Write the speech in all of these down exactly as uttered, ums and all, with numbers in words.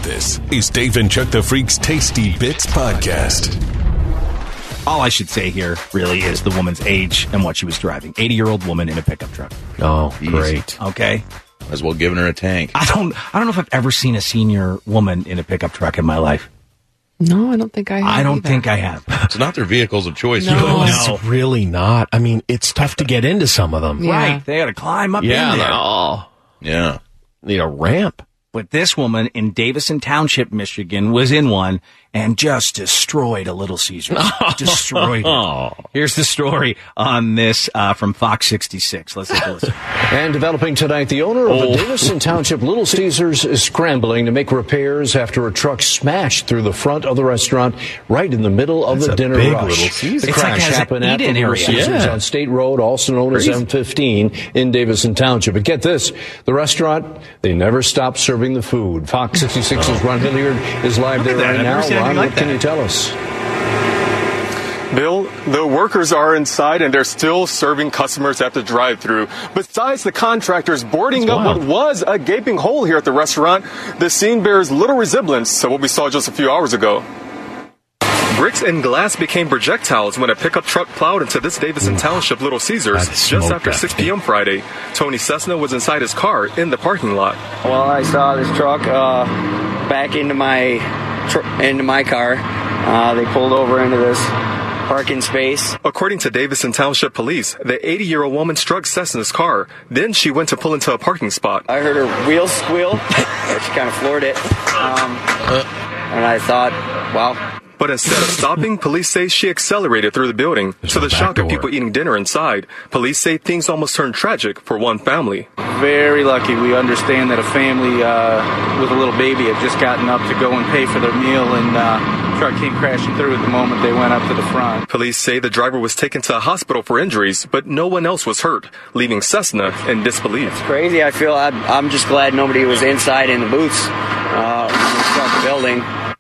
This is Dave and Chuck the Freak's Tasty Bits Podcast. All I should say here really is the woman's age and what she was driving. eighty-year-old woman in a pickup truck. Oh, great. Okay. As well giving her a tank. I don't I don't know if I've ever seen a senior woman in a pickup truck in my life. No, I don't think I have. I don't either. think I have. It's not their vehicles of choice. No. No, No. it's really not. I mean, it's tough to get into some of them. Yeah. Right. They got to climb up Yeah. in there. Oh, Yeah. need a ramp. But this woman in Davison Township, Michigan, was in one and just destroyed a Little Caesars. Destroyed it. Here's the story on this uh, from Fox sixty-six. Let's take a listen. And developing tonight, the owner of a Davison Township Little Caesars is scrambling to make repairs after a truck smashed through the front of the restaurant right in the middle of That's the a dinner big rush. Little Caesars. The It's like crash has an happened at the eat-in Little area. Caesars Yeah. on State Road, also known as M fifteen, in Davison Township. But get this, the restaurant, they never stopped serving the food. Fox sixty-six's Ron Hilliard is live there at that. right I've now. never seen anything Ron, like what can that. you tell us? Bill, the workers are inside and they're still serving customers at the drive-thru. Besides the contractors boarding up wild. what was a gaping hole here at the restaurant, the scene bears little resemblance to what we saw just a few hours ago. Bricks and glass became projectiles when a pickup truck plowed into this Davison Township Little Caesars That just smoked after that six p.m. Friday. Tony Cessna was inside his car in the parking lot. Well, I saw this truck uh, back into my tr- into my car. Uh, they pulled over into this parking space. According to Davison Township Police, the eighty-year-old woman struck Cessna's car. Then she went to pull into a parking spot. I heard her wheels squeal. She kind of floored it. Um, and I thought, wow. But instead of stopping, police say she accelerated through the building. To the back shock of door. people eating dinner inside, police say things almost turned tragic for one family. Very lucky. We understand that a family uh, with a little baby had just gotten up to go and pay for their meal, and uh, truck came crashing through at the moment they went up to the front. Police say the driver was taken to a hospital for injuries, but no one else was hurt, leaving Cessna in disbelief. Crazy. I feel I'm, I'm just glad nobody was inside in the booths uh, when we struck the building.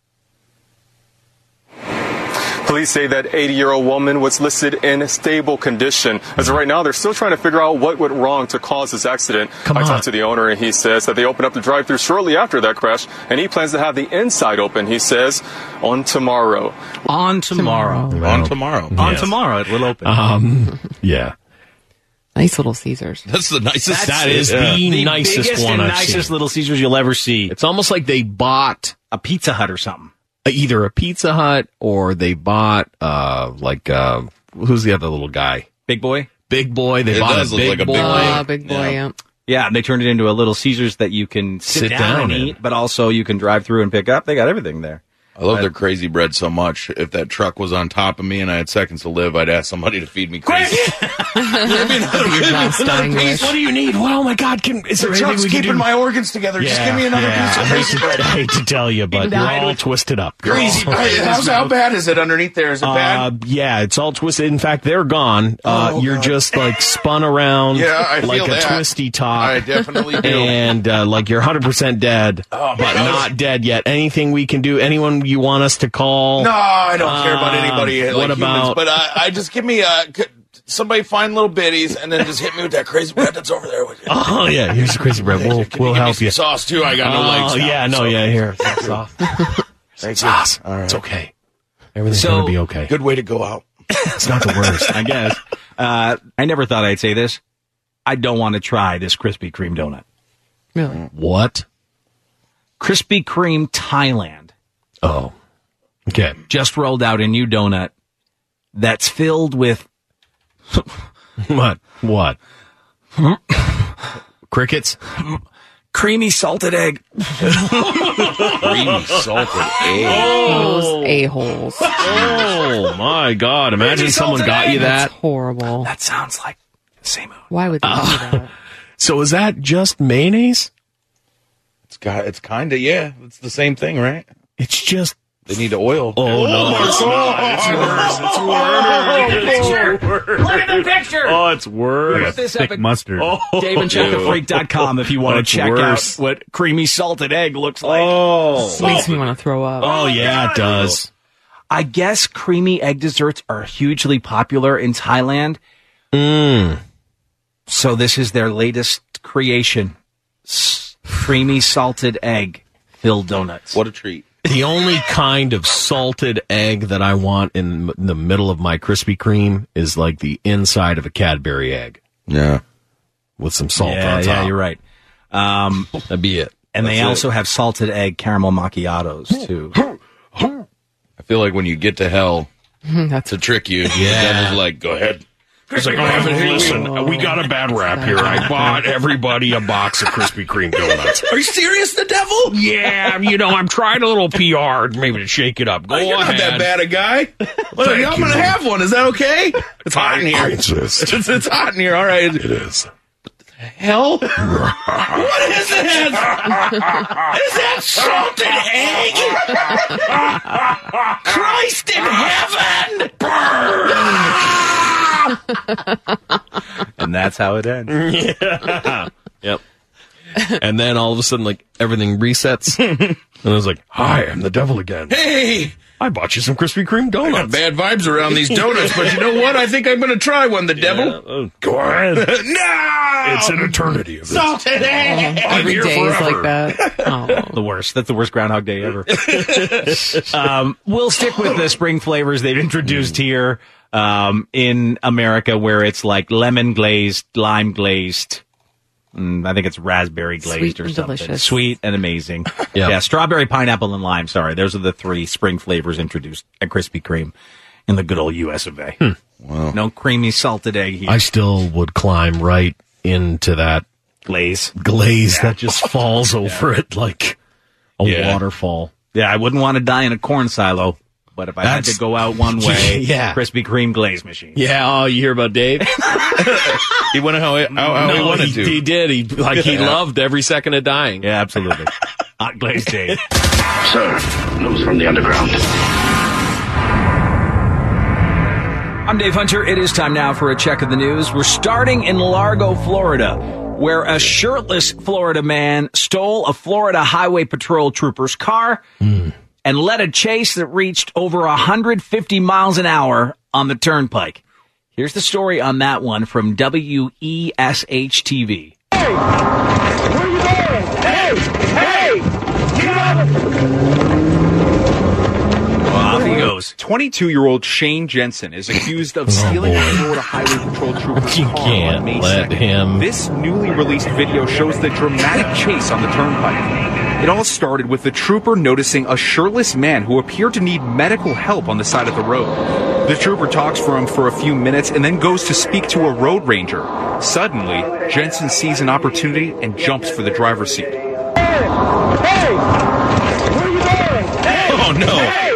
Police say that eighty-year-old woman was listed in stable condition. As of right now, they're still trying to figure out what went wrong to cause this accident. Come I on. talked to the owner, and he says that they opened up the drive-thru shortly after that crash, and he plans to have the inside open, he says, on tomorrow. On tomorrow. On tomorrow. On Yes. tomorrow, it will open. Um, yeah. Nice Little Caesars. That's the nicest. That is yeah. the, the nicest biggest one and I've nicest seen. Little Caesars you'll ever see. It's almost like they bought A Pizza Hut or something. either a Pizza Hut or they bought, uh, like, uh, who's the other little guy? Big Boy? Big Boy. They It bought does a look big like a boy. big boy. Uh, big boy, Yeah. yeah. Yeah, they turned it into a Little Caesars that you can sit, Sit down, down and in. eat, but also you can drive through and pick up. They got everything there. I love their crazy bread so much. If that truck was on top of me and I had seconds to live, I'd ask somebody to feed me crazy. Your last dying wish. What do you need? Well, oh my God, can, is there anything we can do? my organs together. yeah, yeah, I hate, to, I hate to tell you, but you're all twisted up. You're Crazy. all- How's, how bad is it underneath there? Is it Uh, bad? yeah, it's all twisted. In fact, they're gone. Uh, Oh, you're God. just like spun around Yeah, I like feel a that. twisty top. I definitely do. And uh, like you're one hundred percent dead, Oh, but man. not dead yet. Anything we can do? Anyone you want us to call? No, I don't care about Um, anybody like what humans. about- But uh, I just give me a c- somebody find little bitties and then just hit me with that crazy bread that's over there with you. Oh yeah, here's the crazy bread. We'll Can we'll give me help some you. Sauce too. I got no Oh legs. now, yeah, no, so- yeah. Here, sauce. Thank sauce. you. All right. It's okay. Everything's So- gonna be okay. Good way to go out. It's not the worst. I guess. Uh, I never thought I'd say this. I don't want to try this Krispy Kreme donut. Really? What? Krispy Kreme Thailand Oh, okay. just rolled out a new donut that's filled with What? What? Crickets? creamy salted egg. Creamy salted egg. Those a-holes. Oh my God! Imagine someone got you That's that. horrible. That sounds like the same movie. Why would they do that? So is that just mayonnaise? It's got. It's kind of yeah. It's the same thing, right? It's just. They need to oil. Oh, no! It's not. It's worse. It's worse. Look at the picture. Oh, it's worse. This epic mustard. Oh, Dave and Chuck the Freak dot com if you want to That's check worse. out what creamy salted egg looks like. Oh, Makes me want to throw up. oh yeah, it does. I guess creamy egg desserts are hugely popular in Thailand. Mm. So this is their latest creation. S- creamy salted egg Hill Donuts. What a treat. The only kind of salted egg that I want in the middle of my Krispy Kreme is like the inside of a Cadbury egg. Yeah. With some salt yeah, on top. Yeah, you're right. Um, That'd be it. And That's they it. also have salted egg caramel macchiatos, too. I feel like when you get to hell That's to trick you, the Yeah. devil's like, go ahead. It's like, oh, listen, we got a bad rap here. I bought everybody a box of Krispy Kreme donuts. Are you serious, the devil? Yeah, you know, I'm trying a little P R maybe to shake it up. Go You're ahead. not that bad a guy. Well, Thank I'm you. going to have one. Is that okay? It's hot in here. I insist. It's, it's hot in here. All right. It is. Hell? What is this? Is that salted egg? Christ in heaven! And that's how it ends. Yeah. Yep. And then all of a sudden, like, everything resets. And I was like, hi, I'm the devil again. Hey! I bought you some Krispy Kreme I got donuts. bad vibes around these donuts, but you know what? I think I'm going to try one, the devil. Yeah, oh, go ahead. No! It's an eternity of this. salted egg! I'm Every here day is forever. like that. Oh. The worst. That's the worst Groundhog Day ever. um, we'll stick with the spring flavors they've introduced here um, in America, where it's like lemon glazed, lime glazed. Mm, I think it's raspberry glazed Sweet or and something. delicious. Sweet and amazing. Yeah. Yeah, strawberry, pineapple, and lime. Sorry, those are the three spring flavors introduced at Krispy Kreme in the good old U S of A. Wow. No creamy salted egg here. I still would climb right into that glaze. glaze that just falls over it like a Yeah. waterfall. Yeah, I wouldn't want to die in a corn silo, but if I had That's- to go out one way, Yeah. Krispy Kreme glaze machine. Yeah, oh, you hear about Dave? He went how, how, how he no, wanted he, to. he did. He like he Yeah. loved every second of dying. Yeah, absolutely. Hot glazed Dave. Sir, news from the underground. I'm Dave Hunter. It is time now for a check of the news. We're starting in Largo, Florida, where a shirtless Florida man stole a Florida Highway Patrol trooper's car and led a chase that reached over one hundred fifty miles an hour on the turnpike. Here's the story on that one from W E S H T V. Off he goes. twenty-two-year-old Shane Jensen is accused of stealing a Florida Highway Patrol trooper's You car can't on May let second. him- This newly released video shows the dramatic chase on the turnpike. It all started with the trooper noticing a shirtless man who appeared to need medical help on the side of the road. The trooper talks for him for a few minutes and then goes to speak to a road ranger. Suddenly, Jensen sees an opportunity and jumps for the driver's seat. Oh, no.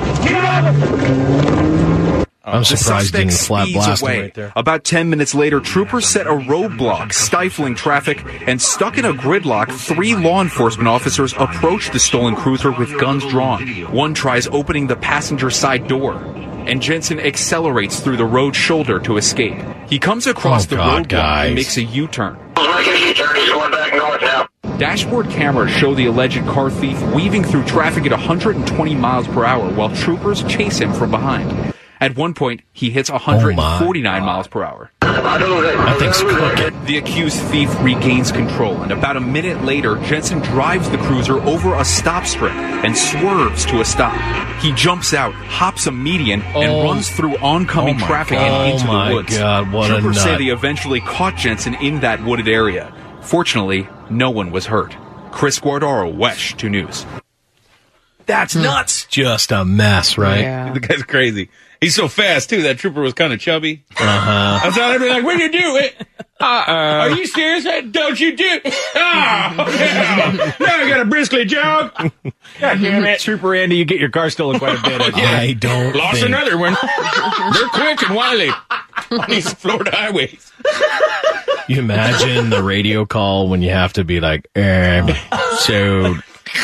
I'm The surprised he didn't suspect flat speeds blast him away. right there. About ten minutes later, troopers set a roadblock, stifling traffic, and stuck in a gridlock, three law enforcement officers approach the stolen cruiser with guns drawn. One tries opening the passenger side door, and Jensen accelerates through the road shoulder to escape. He comes across Oh, the God, roadblock guys. and makes a U-turn. Dashboard cameras show the alleged car thief weaving through traffic at one hundred twenty miles per hour while troopers chase him from behind. At one point, he hits one hundred forty-nine miles per hour. That thing's cooking. The accused thief regains control, and about a minute later, Jensen drives the cruiser over a stop strip and swerves to a stop. He jumps out, hops a median, and Oh. runs through oncoming Oh my traffic God. and into Oh my the woods. God, what a Troopers say nut. they eventually caught Jensen in that wooded area. Fortunately, no one was hurt. Chris Guardaro, Wesh, two News. That's nuts. Just a mess, right? Yeah. The guy's crazy. He's so fast, too. That trooper was kind of chubby. Uh-huh. I thought I'd be like, what do you do? It? Uh-uh. Are you serious? Don't you do? Oh, yeah. Now I got a briskly jog. God damn it. Trooper Andy, you get your car stolen quite a bit. Oh, yeah. I don't Lost think... another one. They're quick and wily on these Florida highways. You imagine the radio call when you have to be like, um, so...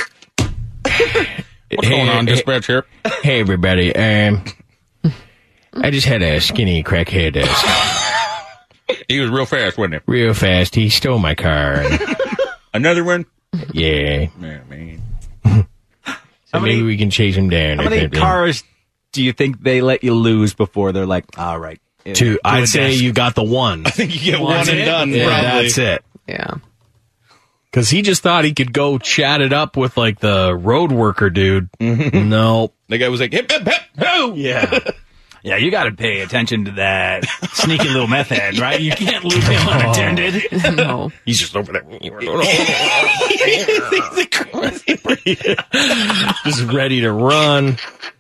What's going on, dispatch here? Hey, everybody. Um, I just had a skinny crackhead uh, He was real fast, wasn't he? real fast. He stole my car. And, Another one? yeah. Man, man. So many- maybe we can chase him down. How or many something. cars do you think they let you lose before they're like, all right? yeah, Two. do a I'd say desk. you got the one. I think you get one That's and it? done, Yeah, probably. that's it. Yeah. Because he just thought he could go chat it up with, like, the road worker dude. Mm-hmm. No. The guy was like, hip, hip, hip, ho! Yeah. Yeah, you got to pay attention to that sneaky little meth head, right? You can't leave him unattended. No. He's just over there. Just ready to run.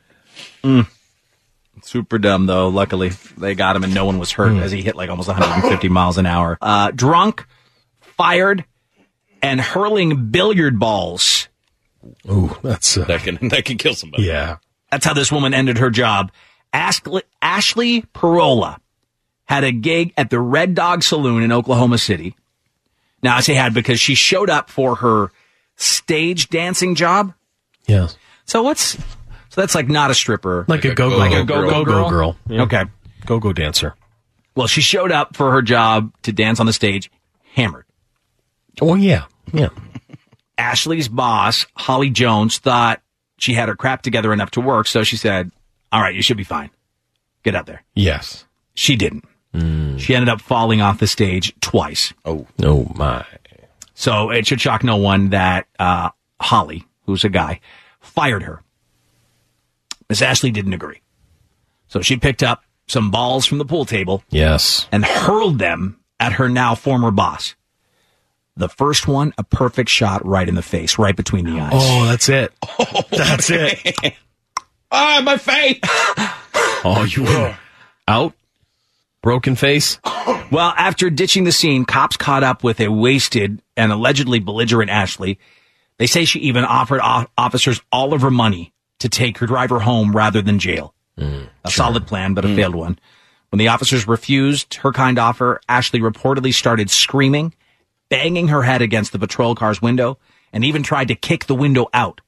Mm. Super dumb, though. Luckily, they got him and no one was hurt mm. as he hit like almost one hundred fifty miles an hour. Uh, drunk, fired, and hurling billiard balls. Ooh, that's... Uh, that can that can kill somebody. Yeah. That's how this woman ended her job. Ashley, Ashley Parola had a gig at the Red Dog Saloon in Oklahoma City. Now, I say had because she showed up for her stage dancing job. Yes. So what's... So that's like not a stripper. Like, like a go-go like a go-go go-go girl. girl. girl. Yeah. Okay. Go-go dancer. Well, she showed up for her job to dance on the stage, hammered. Oh, yeah. Yeah. Ashley's boss, Holly Jones, thought she had her crap together enough to work, so she said, all right, you should be fine. Get out there. Yes. She didn't. Mm. She ended up falling off the stage twice. Oh. Oh, my. So it should shock no one that uh, Holly, who's a guy, fired her. Miss Ashley didn't agree. So she picked up some balls from the pool table. Yes. And hurled them at her now former boss. The first one, a perfect shot right in the face, right between the eyes. Oh, that's it. Oh, that's it. Ah, my face. Oh, you were out? Broken face? Well, after ditching the scene, cops caught up with a wasted and allegedly belligerent Ashley. They say she even offered officers all of her money to take her driver home rather than jail. Mm, a sure. solid plan, but a mm. failed one. When the officers refused her kind offer, Ashley reportedly started screaming, banging her head against the patrol car's window, and even tried to kick the window out.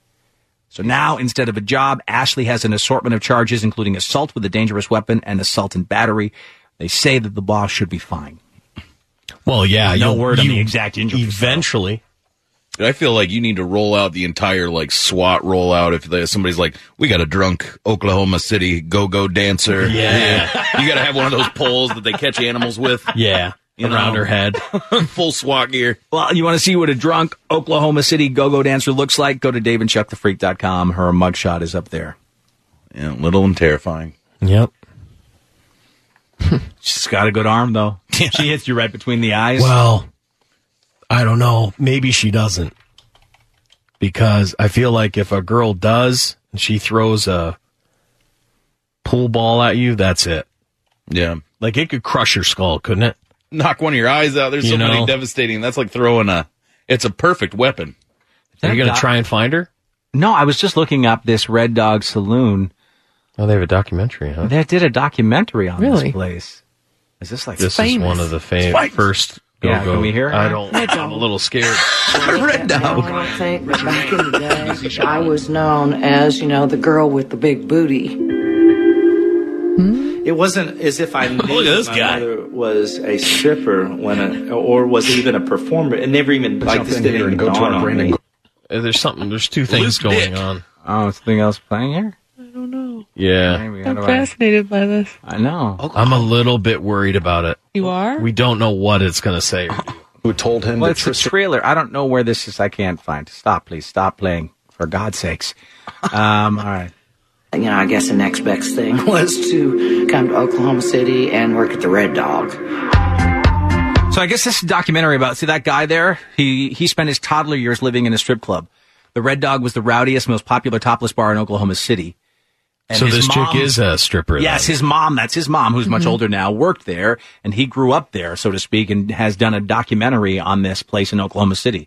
So now, instead of a job, Ashley has an assortment of charges, including assault with a dangerous weapon and assault and battery. They say that the boss should be fine. Well, yeah. No you, word you, on the exact injury. Eventually. I feel like you need to roll out the entire, like, SWAT rollout if somebody's like, we got a drunk Oklahoma City go-go dancer. Yeah. yeah. You got to have one of those poles that they catch animals with. Yeah. You around know. her head. Full SWAT gear. Well, you want to see what a drunk Oklahoma City go-go dancer looks like? Go to dave and chuck the freak dot com. Her mugshot is up there. Yeah, little and terrifying. Yep. She's got a good arm, though. She hits you right between the eyes. Well, I don't know. Maybe she doesn't. Because I feel like if a girl does, and she throws a pool ball at you, that's it. Yeah. Like, it could crush your skull, couldn't it? Knock one of your eyes out. There's you so know? many devastating. That's like throwing a, it's a perfect weapon. Are you going to try and find her? No, I was just looking up this Red Dog Saloon. Oh, they have a documentary, huh? They did a documentary on really? this place. Is this like This famous. is one of the fam- first go-go. Yeah, can we hear her? I don't, I'm a little scared. Red Dog. I don't think, but back in the day, I was known as, you know, the girl with the big booty. It wasn't as if I knew Look at this my guy. mother was a stripper when a, or was even a performer. It never even, like, this didn't even dawn on me. Uh, There's something, there's two things Loose going dick. on. Oh, something else playing here? I don't know. Yeah. Maybe, how I'm do I- fascinated by this. I know. I'm a little bit worried about it. You are? We don't know what it's going to say. Who told him Well, that it's a Tristan trailer. I don't know where this is. I can't find. Stop, please. Stop playing. For God's sakes. Um, all right. You know, I guess the next best thing was to come to Oklahoma City and work at the Red Dog. So I guess this is a documentary about, see that guy there? He he spent his toddler years living in a strip club. The Red Dog was the rowdiest, most popular topless bar in Oklahoma City. And So his this mom- chick is a stripper. Yes, then. his mom, that's his mom, who's much older now, worked there, and he grew up there, so to speak, and has done a documentary on this place in Oklahoma City.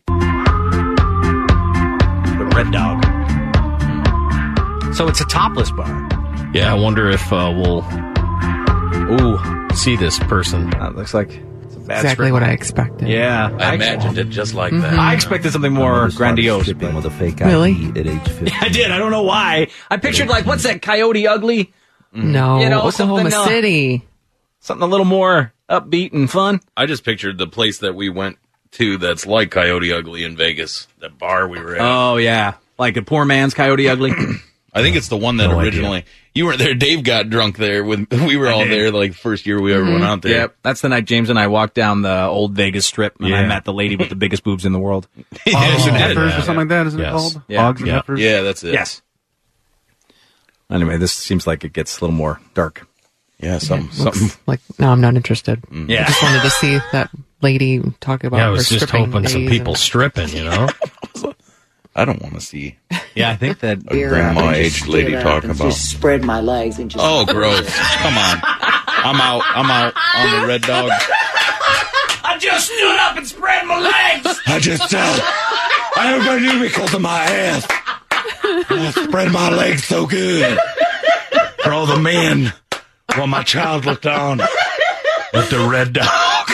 The Red Dog. So it's a topless bar. Yeah, I wonder if uh, we'll ooh see this person. That looks like it's a bad Exactly strip what I mall. expected. Yeah. I imagined it just like that. I expected something more grandiose. But... with a fake Really? I D at age fifteen. I did. I don't know why. I pictured like, what's that, Coyote Ugly? No, You know, Oklahoma something, uh, City. Something a little more upbeat and fun. I just pictured the place that we went to that's like Coyote Ugly in Vegas, that bar we were at. Oh, yeah. Like a poor man's Coyote Ugly. I think it's the one that No originally, idea. you weren't there. Dave got drunk there with, we were all there like first year we ever Mhm. went out there. Yep, that's the night James and I walked down the old Vegas Strip, and I Yeah. met the lady with the biggest boobs in the world. Hogs and Yeah. heifers Yeah. or something like that, isn't Yes. it called? Yeah. Hogs and Yeah. heifers? Yeah, that's it. Yes. Anyway, this seems like it gets a little more dark. Yeah, something, Looks something. like, no, I'm not interested. Yeah. I just wanted to see that lady talk about Yeah, I her was just stripping hoping some days people and- stripping, you know? I don't want to see Yeah, I think that a grandma-aged lady Get up talk and about. Just spread my legs and just. Oh, gross. Come on. I'm out. I'm out on the Red Dog. I just stood up and spread my legs. I just, uh, I have got new because of my ass. I spread my legs so good. For all the men, while my child looked on with the Red Dog.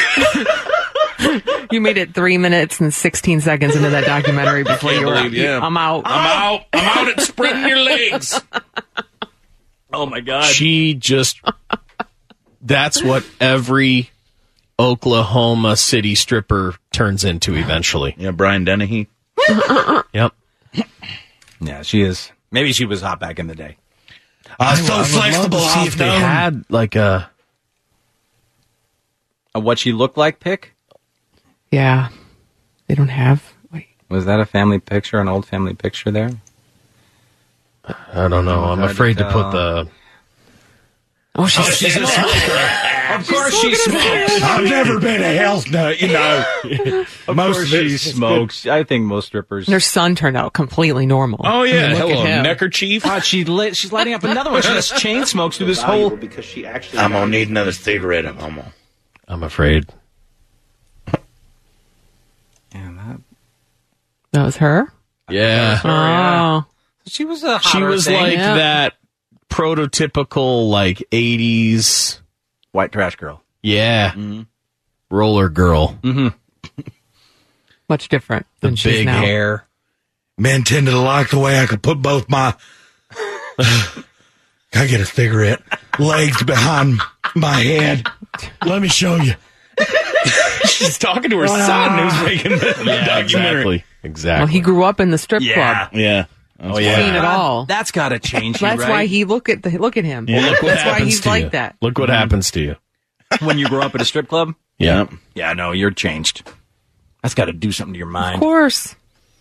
You made it three minutes and sixteen seconds into that documentary before Can't you were. believe, yeah. I'm out. I'm out. I'm out at spreading your legs. Oh my God. She just, that's what every Oklahoma City stripper turns into eventually. Yeah, Brian Dennehy. Yep. Yeah, she is. Maybe she was hot back in the day. I'm so I would love flexible. to see if they I've known. had like a, A what she looked like pic? Yeah, they don't have. Wait, Was that a family picture, an old family picture there? I don't know. I'm Hard to afraid to tell. put the, oh, she's, she's a smoker. Of course she smokes. I've never been a health nut, you know. Of Most course of she it's- smokes. I think most strippers. their son turned out completely normal. Oh, yeah. I mean, look Hello, at him. neckerchief. God, she lit, she's lighting up another one. She just chain smokes through this whole. because she actually. I'm going to need another cigarette. I'm almost. I'm afraid. Yeah, that, That was her. Yeah. Oh, she was a. She hotter was thing. like Yeah. that prototypical like eighties. white trash girl. Yeah. Roller girl. much different The than she's big now. hair. Men tended to like the way I could put both my. Can I get a cigarette? Legs behind my head. Let me show you. She's talking to her son who's making the, the Yeah, documentary. exactly. Exactly. Well, he grew up in the strip Yeah. club. Yeah. Oh, He's yeah. seen it all. That's got to change. you, That's right? why he look at the look at him. Well, look what That's why happens he's to like you. that. Look what happens to you. when you grow up at a strip club. Yeah. Yeah, no, you're changed. That's got to do something to your mind. Of course.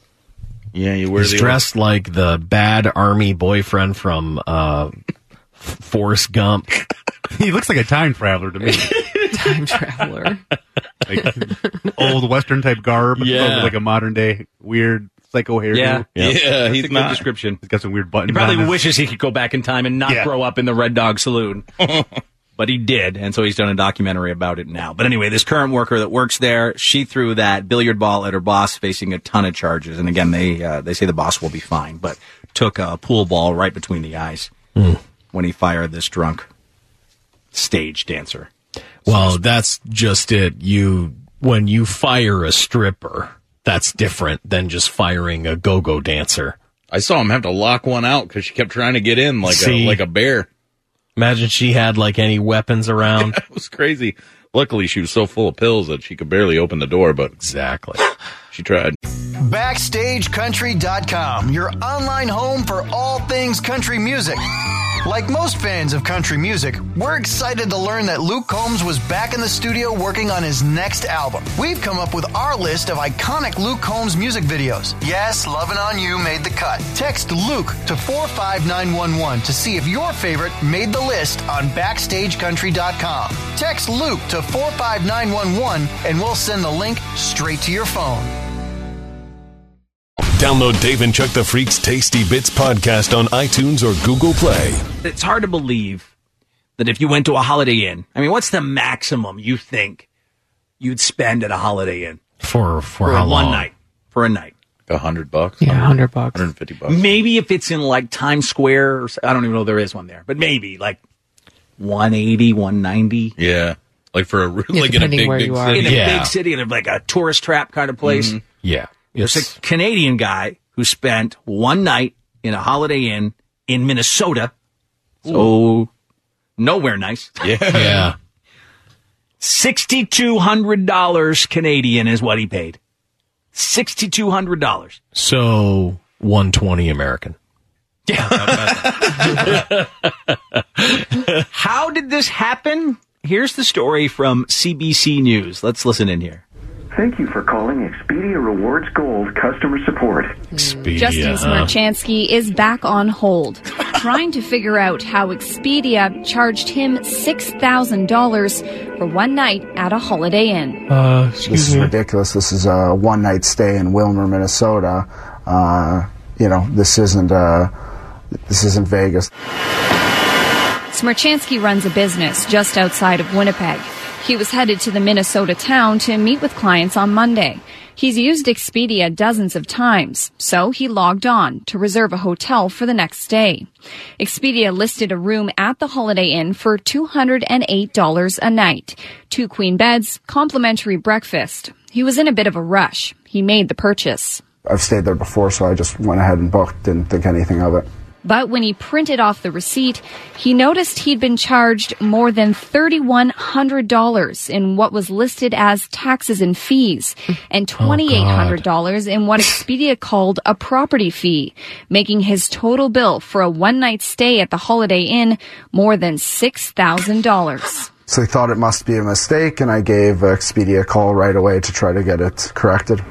Yeah, you wear He's the dressed like the bad army boyfriend from uh, Forrest Gump. He looks like a time traveler to me. Time traveler. Like old Western type garb, Yeah. with like a modern day weird psycho hairdo. Yeah. Yeah, That's a he's good not. description. He's got some weird buttons. He probably on his- wishes he could go back in time and not Yeah. grow up in the Red Dog Saloon. But he did, and so he's done a documentary about it now. But anyway, this current worker that works there, she threw that billiard ball at her boss, facing a ton of charges. And again, they uh, they say the boss will be fine, but took a pool ball right between the eyes when he fired this drunk stage dancer. Well, that's just it. You when you fire a stripper, that's different than just firing a go-go dancer. I saw him have to lock one out because she kept trying to get in like See? a like a bear. Imagine she had like any weapons around. That was crazy. Luckily, she was so full of pills that she could barely open the door, but Exactly. she tried. Backstage Country dot com, your online home for all things country music. Like most fans of country music, we're excited to learn that Luke Combs was back in the studio working on his next album. We've come up with our list of iconic Luke Combs music videos. Yes, Lovin' On You made the cut. Text Luke to four five nine one one to see if your favorite made the list on Backstage Country dot com. Text Luke to four five nine one one and we'll send the link straight to your phone. Download Dave and Chuck the Freak's Tasty Bits podcast on iTunes or Google Play. It's hard to believe that if you went to a Holiday Inn, I mean, what's the maximum you think you'd spend at a Holiday Inn For for, for how one long? night? For a night. A hundred bucks. Yeah, a hundred bucks. Hundred and fifty bucks. Maybe if it's in like Times Square, or, s- I don't even know if there is one there, but maybe like one eighty, one ninety. Yeah, like for a Yeah, like in a depending big where big you are. city. In a Yeah. big city, in like a tourist trap kind of place. Mhm. Yeah. There's It's- a Canadian guy who spent one night in a Holiday Inn in Minnesota. So nowhere nice. Yeah. yeah. six thousand two hundred dollars Canadian is what he paid. six thousand two hundred dollars. So one twenty American. How did this happen? Here's the story from C B C News. Let's listen in here. Thank you for calling Expedia Rewards Gold customer support. Expedia, Justin huh? Smerchansky is back on hold, trying to figure out how Expedia charged him six thousand dollars for one night at a Holiday Inn. Uh, this is ridiculous. This is a one-night stay in Wilmer, Minnesota. Uh, you know, this isn't uh, this isn't Vegas. Smerchansky runs a business just outside of Winnipeg. He was headed to the Minnesota town to meet with clients on Monday. He's used Expedia dozens of times, so he logged on to reserve a hotel for the next day. Expedia listed a room at the Holiday Inn for two hundred eight dollars a night. Two queen beds, complimentary breakfast. He was in a bit of a rush. He made the purchase. I've stayed there before, so I just went ahead and booked, didn't think anything of it. But when he printed off the receipt, he noticed he'd been charged more than three thousand one hundred dollars in what was listed as taxes and fees, and two thousand eight hundred dollars in what Expedia called a property fee, making his total bill for a one-night stay at the Holiday Inn more than six thousand dollars. So they thought it must be a mistake, and I gave Expedia a call right away to try to get it corrected.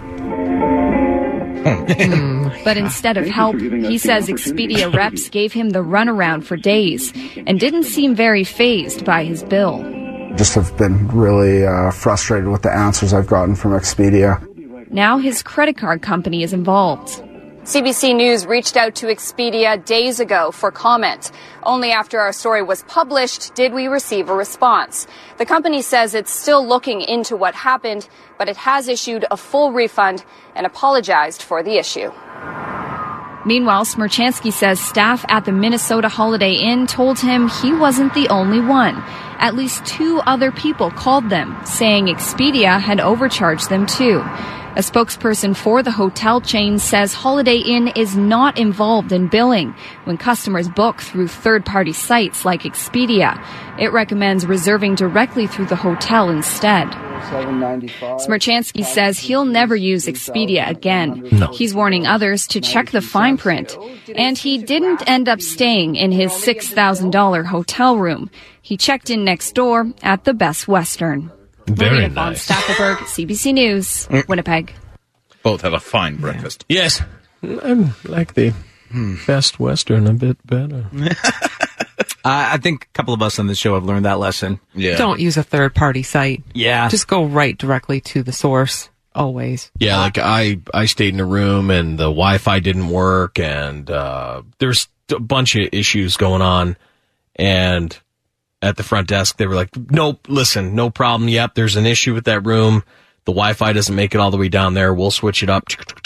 But instead of help, he says Expedia reps gave him the runaround for days and didn't seem very fazed by his bill. Just have been really uh, frustrated with the answers I've gotten from Expedia. Now his credit card company is involved. C B C News reached out to Expedia days ago for comment. Only after our story was published did we receive a response. The company says it's still looking into what happened, but it has issued a full refund and apologized for the issue. Meanwhile, Smerchansky says staff at the Minnesota Holiday Inn told him he wasn't the only one. At least two other people called them, saying Expedia had overcharged them too. A spokesperson for the hotel chain says Holiday Inn is not involved in billing when customers book through third-party sites like Expedia. It recommends reserving directly through the hotel instead. Smerchansky says he'll never use Expedia again. No. He's warning others to check the fine print. And he didn't end up staying in his six thousand dollars hotel room. He checked in next door at the Best Western. Very Marina von nice. Stackelberg, C B C News, Winnipeg. Both have a fine breakfast. Yes. I like the Best Western a bit better. Uh, I think a couple of us on this show have learned that lesson. Yeah. Don't use a third-party site. Yeah. Just go right directly to the source, always. Yeah, like I, I stayed in a room and the Wi-Fi didn't work, and uh, there's a bunch of issues going on. And at the front desk, they were like, nope, listen, no problem. Yep, there's an issue with that room. The Wi-Fi doesn't make it all the way down there. We'll switch it up.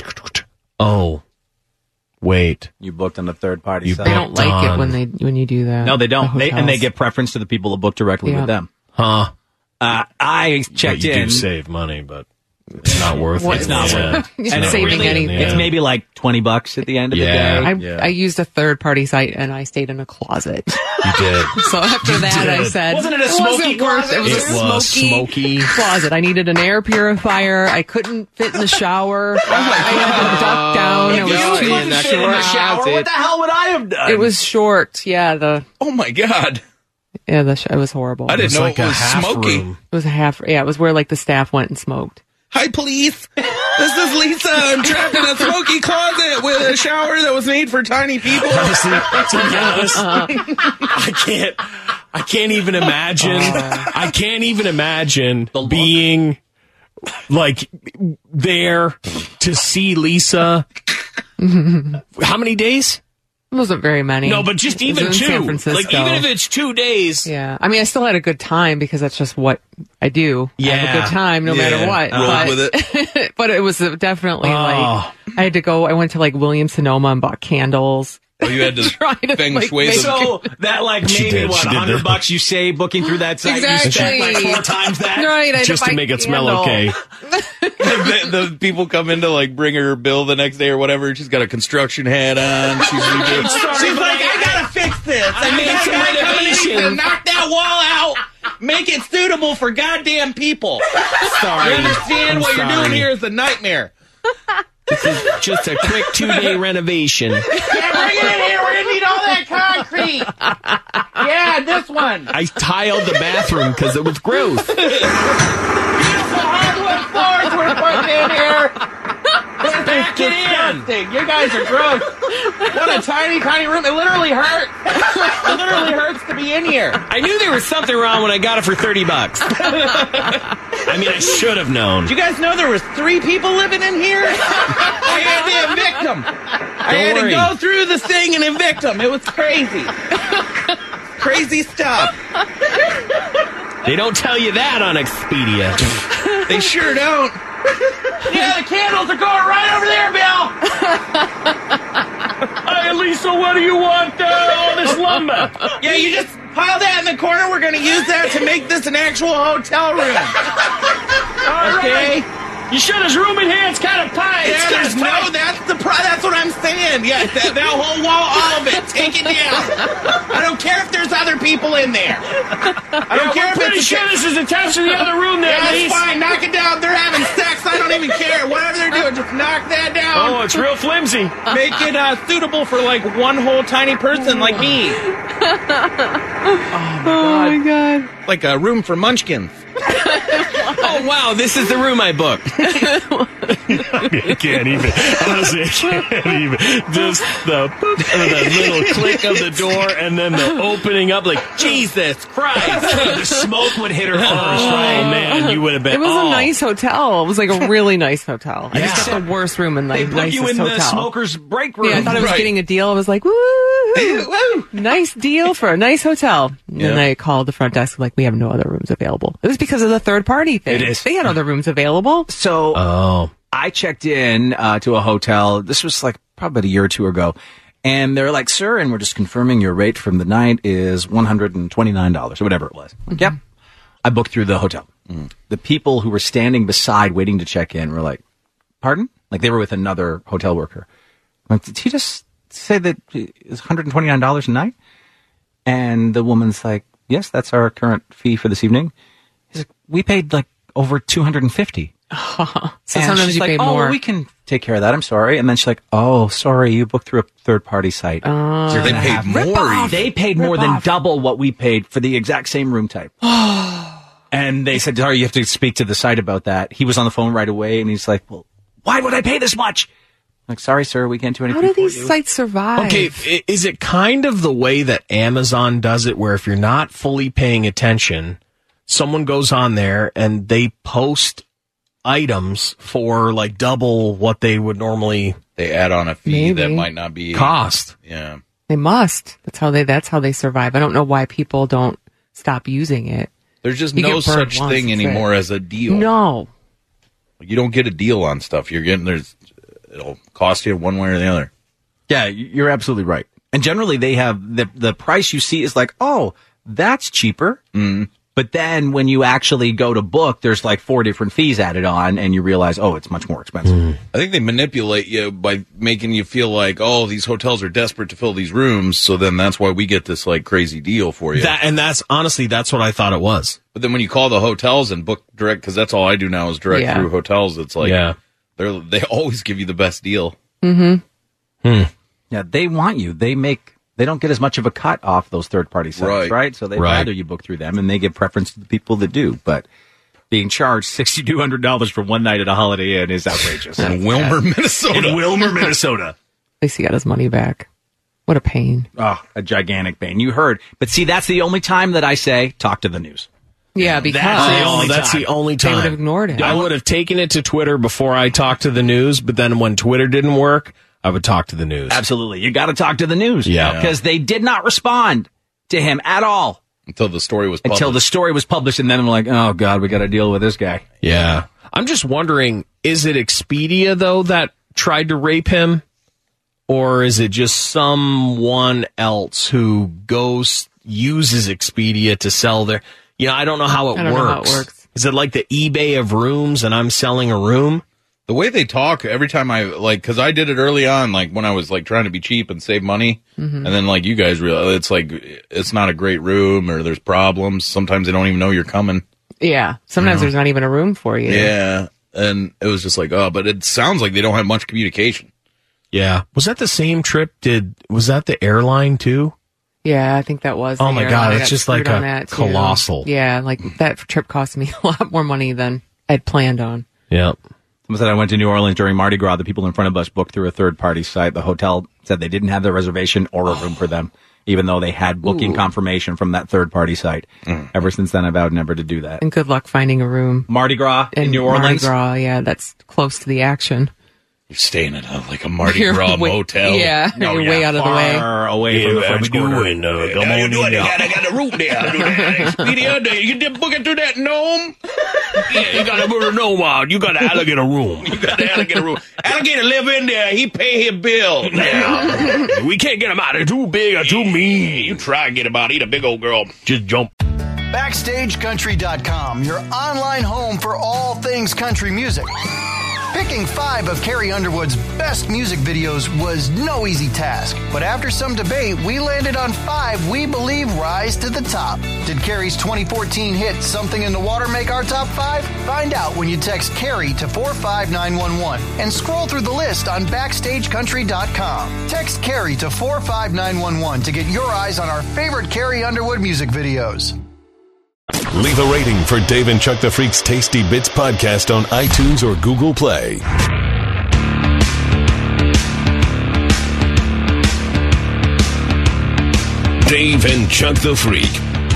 Oh, wait. You booked on the third party You site. They don't like on. it when they when you do that. No, they don't. The They, and they hotels. get preference to the people who book directly Yeah. with them. Huh. Uh, I But checked you in. do save money, but it's not worth What- it. It's not Yeah. worth it. You're And not it's saving really- anything. It's maybe like twenty bucks at the end of Yeah. the I, day. I used a third-party site and I stayed in a closet. You did. So after You that, I did. said, Wasn't it a wasn't smoky worth closet? It was It a was smoky, smoky. closet. I needed an air purifier. I couldn't fit in the shower. I had to duck down. If It you was wasn't too in the short. shower, What the hell would I have done? It was short. Yeah, the Oh my God. yeah the sh- it was horrible. I didn't It's know like it a was half smoky. room. It was a half. Yeah, it was where like the staff went and smoked. Hi, police. This is Lisa. I'm trapped in a smoky closet with a shower that was made for tiny people. Honestly, to be honest, I can't. I can't even imagine. I can't even imagine being like there to see Lisa. How many days? It wasn't very many. No, but just It was even in two. San Francisco. Like even if it's two days. Yeah, I mean, I still had a good time because that's just what I do. I have a Yeah. good time no Yeah, matter what. roll but, with it. but it was definitely Oh. like I had to go. I went to like Williams Sonoma and bought candles. Oh, you had to Try to, feng like, shui make- them. So that like She maybe did, what she a did hundred the- bucks you save booking through that site. Exactly. You spent like four times that. Right, I had Just to, to buy make it smell candle. okay. the, the people come in to like bring her bill the next day or whatever. She's got a construction hat on. She's, she's like, I gotta fix this. I made some renovation. Knock that wall out. Make it suitable for goddamn people. Sorry. You understand I'm what you're sorry. doing here is a nightmare. This is just a quick two day renovation. Yeah, bring it in here. We're gonna me. Yeah, this one. I tiled the bathroom because it was gross. Beautiful hardwood floors we're putting in here. This is disgusting. You guys are gross. What a tiny, tiny room. It literally hurts. It literally hurts to be in here. I knew there was something wrong when I got it for thirty bucks. I mean, I should have known. Did you guys know there was three people living in here? I had to evict them. I Don't had worry. to go through this thing and evict them. It was crazy. Crazy stuff. They don't tell you that on Expedia. They sure don't. Yeah, the candles are going right over there, Bill. Hey, Lisa, what do you want uh, all this lumber? Yeah, you just pile that in the corner. We're going to use that to make this an actual hotel room. All Okay? right. You sure this room in here? It's kind of tight. Yeah, there's no, that's the pro- that's what I'm saying. Yeah, that, that whole wall, all of it, take it down. I don't care if there's other people in there. I don't care if pretty it's sure this is attached to the other room there, Yeah, Lise. that's fine. Knock it down. They're having sex. I don't even care. Whatever they're doing, just knock that down. Oh, it's real flimsy. Make it uh, suitable for like one whole tiny person like me. Oh my god. Like a room for munchkins. Oh, wow, this is the room I booked. I can't even. Honestly, I can't even. Just the, boop, the little click of the door and then the opening up, like, Jesus Christ. The smoke would hit her first, Oh, right? man, you would have been. It was oh. a nice hotel. It was like a really nice hotel. I just got the worst room in the They put nicest you in hotel. the smoker's break room. Yeah, I thought I was Right. getting a deal. I was like, woo, nice deal for a nice hotel. And then Yeah. I called the front desk, like, we have no other rooms available. It was because of the third party thing. It is. They had other rooms available. So Oh. I checked in uh, to a hotel. This was like probably about a year or two ago. And they're like, sir, and we're just confirming your rate from the night is one hundred twenty-nine dollars or whatever it was. Like, yep. I booked through the hotel. The people who were standing beside waiting to check in were like, pardon? Like they were with another hotel worker. I'm like, did he just say that it's one hundred twenty-nine dollars a night? And the woman's like, yes, that's our current fee for this evening. He's like, we paid like over two hundred fifty. So And sometimes she's you like, pay oh, more. we can take care of that. I'm sorry. And then she's like, oh, sorry, you booked through a third party site. Oh. You're They gonna paid have- more Rip off. even. They paid more Rip than off. double what we paid for the exact same room type. And they said, sorry, you have to speak to the site about that. He was on the phone right away and he's like, well, why would I pay this much? I'm like, sorry, sir, we can't do anything How do for these you. sites survive? Okay, i- is it kind of the way that Amazon does it, where if you're not fully paying attention, someone goes on there and they post items for like double what they would normally They add on a fee Maybe. that might not be cost? Yeah. They must. That's how they. That's how they survive. I don't know why people don't stop using it. There's just You no get burned such once, thing that's anymore it. as a deal. No. You don't get a deal on stuff. You're getting there's it'll cost you one way or the other. Yeah, you're absolutely right. And generally they have the, the price you see is like, oh, that's cheaper. Mm. But then when you actually go to book, there's like four different fees added on and you realize, oh, it's much more expensive. I think they manipulate you by making you feel like, oh, these hotels are desperate to fill these rooms, so then that's why we get this like crazy deal for you. That, and that's honestly, that's what I thought it was. But then when you call the hotels and book direct, because that's all I do now is direct Yeah. through hotels. It's like, Yeah. they're they always give you the best deal. Mm-hmm. Hmm. Yeah, they want you. They make, they don't get as much of a cut off those third party sites, right? Right. So they'd Right. rather you book through them and they give preference to the people that do. But being charged six thousand two hundred dollars for one night at a Holiday Inn is outrageous. In Wilmer, Minnesota. In Wilmer, Minnesota. At least he got his money back. What a pain. Oh, a gigantic pain. You heard. But see, that's the only time that I say, talk to the news. Yeah, because That's the Oh, only that's time. the only they time. would have ignored it. I would have taken it to Twitter before I talked to the news, but then when Twitter didn't work, I would talk to the news. Absolutely. You got to talk to the news. Yeah. Because they did not respond to him at all Until the story was published. until the story was published. And then I'm like, oh, God, we got to deal with this guy. Yeah. I'm just wondering, is it Expedia, though, that tried to rape him? Or is it just someone else who goes, uses Expedia to sell their, you know, I don't know how it I don't works. know how it works. Is it like the eBay of rooms and I'm selling a room? The way they talk every time I like, because I did it early on, like when I was like trying to be cheap and save money, Mm-hmm. and then like you guys realize it's like it's not a great room or there's problems. Sometimes they don't even know you're coming. Yeah. Sometimes there's not even a room for you. Yeah, and it was just like, oh, but it sounds like they don't have much communication. Yeah. Was that the same trip? Did, was that the airline too? Yeah, I think that was. Oh the my year God, that I it's got just like screwed on a that, too. colossal. Yeah, like that trip cost me a lot more money than I'd planned on. Yeah. Someone said I went to New Orleans during Mardi Gras. The people in front of us booked through a third-party site. The hotel said they didn't have their reservation or a room for them, even though they had booking Ooh. confirmation from that third-party site. Mm. Ever since then, I vowed never to do that. And good luck finding a room. Mardi Gras in, in New Orleans? Mardi Gras, yeah, that's close to the action. You're staying at a, like a Mardi You're Gras way- motel. yeah, No, you're yeah, way out of the way. far away Yeah, from the what French you Quarter. doing? Uh, come on in. I got a room there. I do that. Expedia, you get booking through that gnome? Yeah, you got to put a gnome out. You got an alligator room. You got an alligator room. Alligator live in there. He pay his bill. Yeah. We can't get him out. They're too big or too mean. You try and get him out. Eat a big old girl. Just jump. Backstage Country dot com, your online home for all things country music. Picking five of Carrie Underwood's best music videos was no easy task, but after some debate, we landed on five we believe rise to the top. Did Carrie's twenty fourteen hit Something in the Water make our top five? Find out when you text Carrie to four five nine one one and scroll through the list on Backstage Country dot com. Text Carrie to four five nine one one to get your eyes on our favorite Carrie Underwood music videos. Leave a rating for Dave and Chuck the Freak's Tasty Bits podcast on iTunes or Google Play. Dave and Chuck the Freak.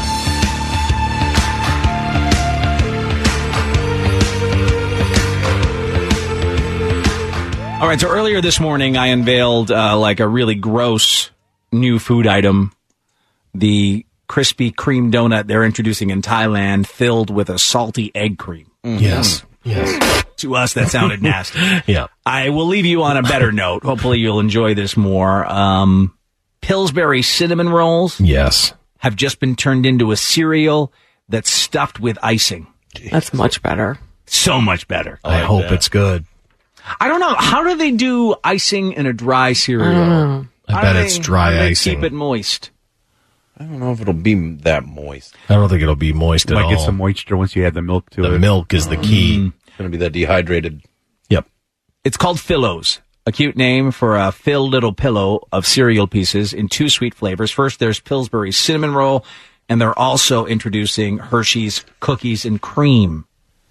All right, so earlier this morning, I unveiled uh, like a really gross new food item, the crispy cream donut they're introducing in Thailand, filled with a salty egg cream. Mm-hmm. Yes, yes. To us, that sounded nasty. Yeah. I will leave you on a better note. Hopefully, you'll enjoy this more. Um, Pillsbury cinnamon rolls, yes, have just been turned into a cereal that's stuffed with icing. That's much better. So much better. I, I hope that. It's good. I don't know. How do they do icing in a dry cereal? I don't know. I How bet do it's they- dry how do they icing. Keep it moist. I don't know if it'll be that moist. I don't think it'll be moist You at might all. get some moisture once you add the milk to the it. milk is the key. It's going to be that dehydrated. Yep. It's called Phillos, a cute name for a filled little pillow of cereal pieces in two sweet flavors. First, there's Pillsbury cinnamon roll, and they're also introducing Hershey's cookies and cream.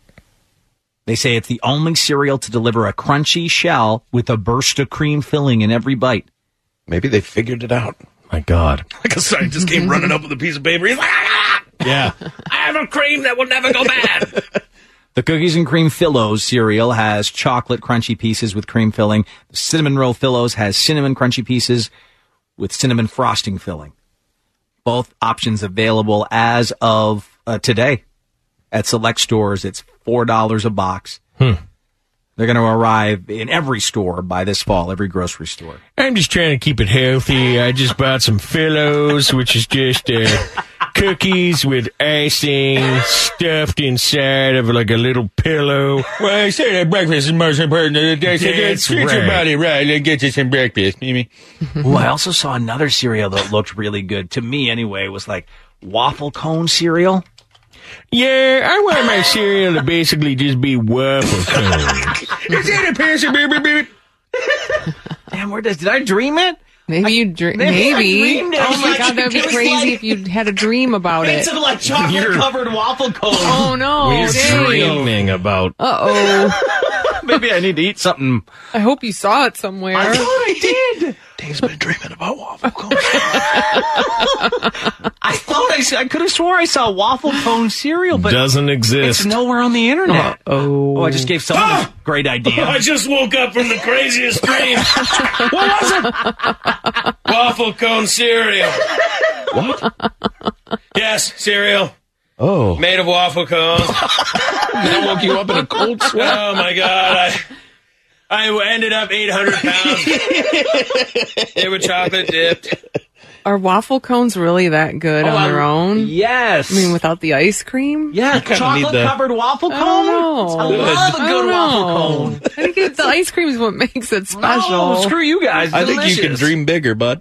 They say it's the only cereal to deliver a crunchy shell with a burst of cream filling in every bite. Maybe they figured it out. My God. Like a scientist came running up with a piece of paper. He's like, ah! Yeah. I have a cream that will never go bad. The cookies and cream Phillos cereal has chocolate crunchy pieces with cream filling. The cinnamon roll Phillos has cinnamon crunchy pieces with cinnamon frosting filling. Both options available as of uh, today at select stores. It's four dollars a box. Hmm. They're going to arrive in every store by this fall, every grocery store. I'm just trying to keep it healthy. I just bought some Phillos, which is just uh, cookies with icing stuffed inside of like a little pillow. Well, I say that breakfast is most important. I said, That's treat your right. body right and get you some breakfast, Mimi. Ooh, I also saw another cereal that looked really good. To me, anyway, it was like waffle cone cereal. Yeah, I want my cereal to basically just be waffle cones. Is that a person, baby, baby? Damn, where does, did I dream it? Maybe you dream. Maybe I Maybe. dreamed it. Oh my God, that'd be It was crazy like- if you had a dream about it. It's like chocolate covered waffle cone. Oh no! We're dreaming about. Uh oh. Maybe I need to eat something. I hope you saw it somewhere. I thought I did. Dave's been dreaming about waffle cones. I thought I, I could have swore I saw waffle cone cereal, but Doesn't exist. it's nowhere on the internet. Oh. Oh, I just gave someone a great idea. I just woke up from the craziest dream. What was it? Waffle cone cereal. What? Yes, cereal. Oh. Made of waffle cones. That woke you up in a cold sweat. Oh, my God. I, I ended up eight hundred pounds. They were chocolate dipped. Are waffle cones really that good Oh, on I- their own? Yes. I mean, without the ice cream? Yeah, kinda chocolate need the- covered waffle cone. I don't know. I love a I good don't waffle know. cone. I think it's the ice cream is what makes it special. No, screw you guys. I think you can Delicious. dream bigger, bud.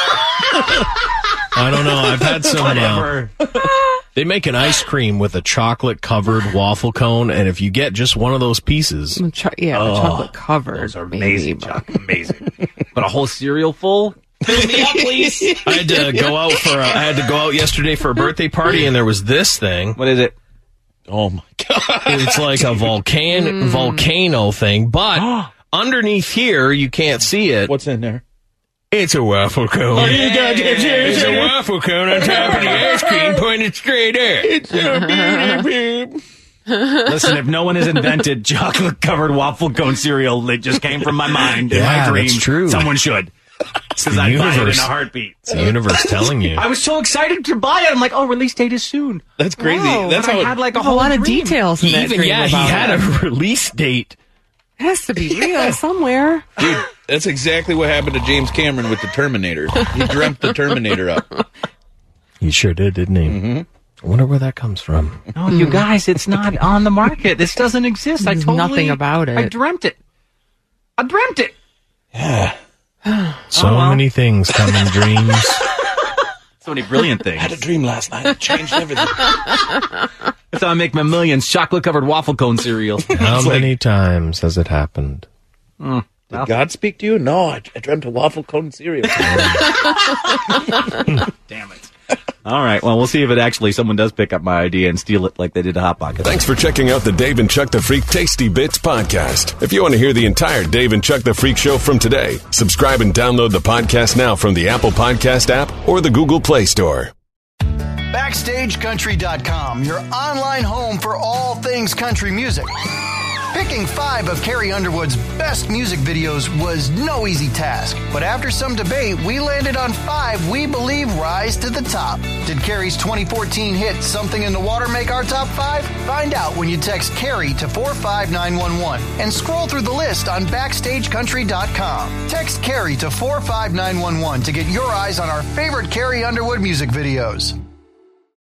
I don't know. I've had some. Uh, Whatever. they make an ice cream with a chocolate covered waffle cone, and if you get just one of those pieces, Mm, Cho- yeah, Oh, chocolate covered. Those are amazing, Chuck. Amazing. But a whole cereal full? Fill me up, please. I had to go out for. A, I had to go out yesterday for a birthday party, and there was this thing. What is it? Oh my god! It's like a volcan mm. volcano thing, but underneath here you can't see it. What's in there? It's a waffle cone. Oh, you got it. It's a waffle cone on top of the ice cream pointed straight up. It's so beautiful. Listen, if no one has invented chocolate-covered waffle cone cereal, it just came from my mind in yeah, my dream. That's true. Someone should. Because I'd buy it in a heartbeat. It's the universe telling you. I was so excited to buy it. I'm like, oh, release date is soon. That's crazy. Whoa, That's but how I it, had like a, a whole lot of dream. details in that Even, dream yeah, he about had it. a release date. It has to be real somewhere. Dude, that's exactly what happened to James Cameron with the Terminator. He dreamt the Terminator up. He sure did, didn't he? Mm-hmm. I wonder where that comes from. No, you guys, it's not on the market. This doesn't exist. I There's totally nothing about it. I dreamt it. I dreamt it. Yeah. So oh, well. many things come in dreams. So many brilliant things. I had a dream last night. It changed everything. That's how I make my millions. Chocolate-covered waffle cone cereal. How many like, times has it happened? Mm, Did well. God speak to you? No, I, I dreamt a waffle cone cereal. Damn it. All right, well, we'll see if it actually someone does pick up my idea and steal it like they did to Hot Pocket. Thanks for checking out the Dave and Chuck the Freak Tasty Bits podcast. If you want to hear the entire Dave and Chuck the Freak show from today, subscribe and download the podcast now from the Apple Podcast app or the Google Play Store. Backstage Country dot com, your online home for all things country music. Picking five of Carrie Underwood's best music videos was no easy task, but after some debate, we landed on five we believe rise to the top. Did Carrie's twenty fourteen hit Something in the Water make our top five? Find out when you text Carrie to four five nine one one and scroll through the list on Backstage Country dot com. Text Carrie to four five nine one one to get your eyes on our favorite Carrie Underwood music videos.